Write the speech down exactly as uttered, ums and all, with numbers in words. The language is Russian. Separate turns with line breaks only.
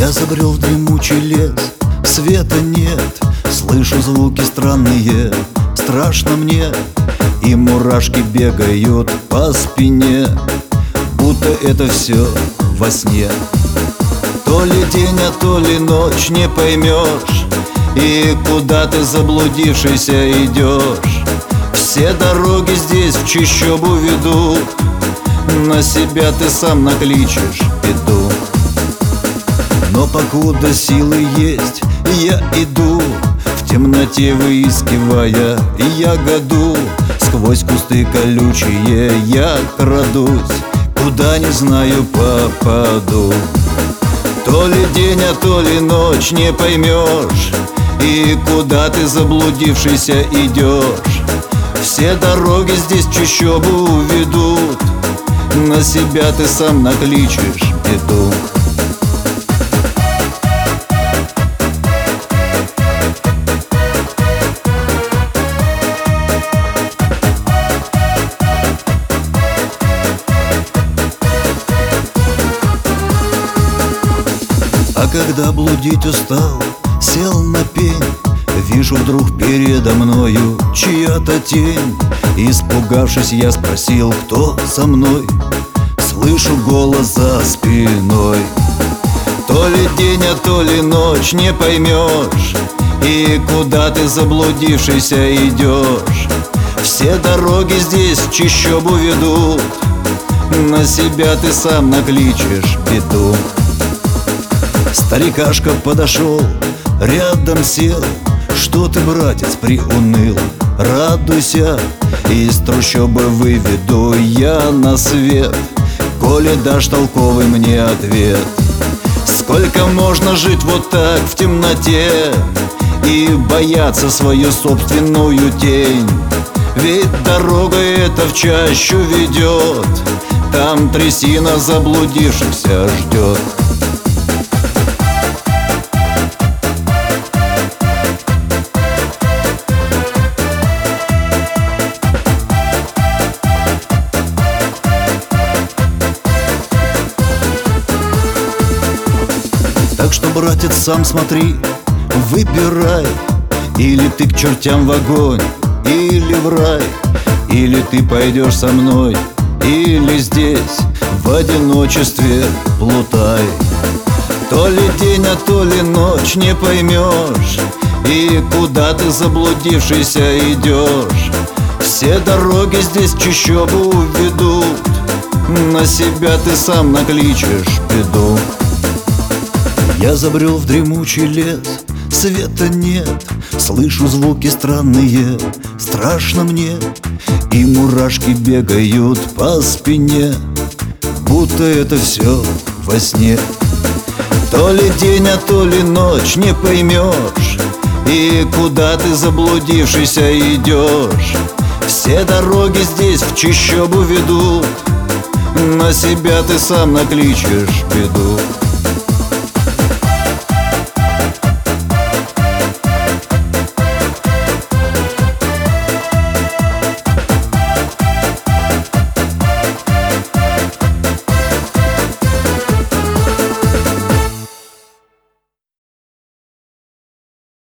Я забрел в дремучий лес, света нет, слышу звуки странные, страшно мне, и мурашки бегают по спине, будто это все во сне. То ли день, а то ли ночь, не поймешь, и куда ты заблудившийся идешь. Все дороги здесь в чащобу ведут, на себя ты сам накличешь беду. Но покуда силы есть, я иду, в темноте выискивая ягоду. Сквозь кусты колючие я крадусь, куда не знаю попаду. То ли день, а то ли ночь, не поймешь, и куда ты заблудившийся идешь. Все дороги здесь в чащобу ведут, на себя ты сам накличешь беду. А когда блудить устал, сел на пень, вижу вдруг передо мною чья-то тень. Испугавшись, я спросил, кто со мной. Слышу голос за спиной. То ли день, а то ли ночь, не поймешь, и куда ты заблудившийся идешь. Все дороги здесь в чащобу ведут, на себя ты сам накличешь беду. Старикашка подошел, рядом сел. Что ты, братец, приуныл? Радуйся, из трущобы выведу я на свет, коли дашь толковый мне ответ. Сколько можно жить вот так в темноте и бояться свою собственную тень? Ведь дорога эта в чащу ведет, там трясина заблудившихся ждет. Так что, братец, сам смотри, выбирай, или ты к чертям в огонь, или в рай, или ты пойдешь со мной, или здесь в одиночестве плутай. То ли день, а то ли ночь, не поймешь, и куда ты заблудившийся идешь. Все дороги здесь в чащобу ведут, на себя ты сам накличешь беду. Я забрел в дремучий лес, света нет, слышу звуки странные, страшно мне, и мурашки бегают по спине, будто это все во сне. То ли день, а то ли ночь, не поймешь, и куда ты заблудившийся идешь. Все дороги здесь в чащобу ведут, на себя ты сам накличешь беду.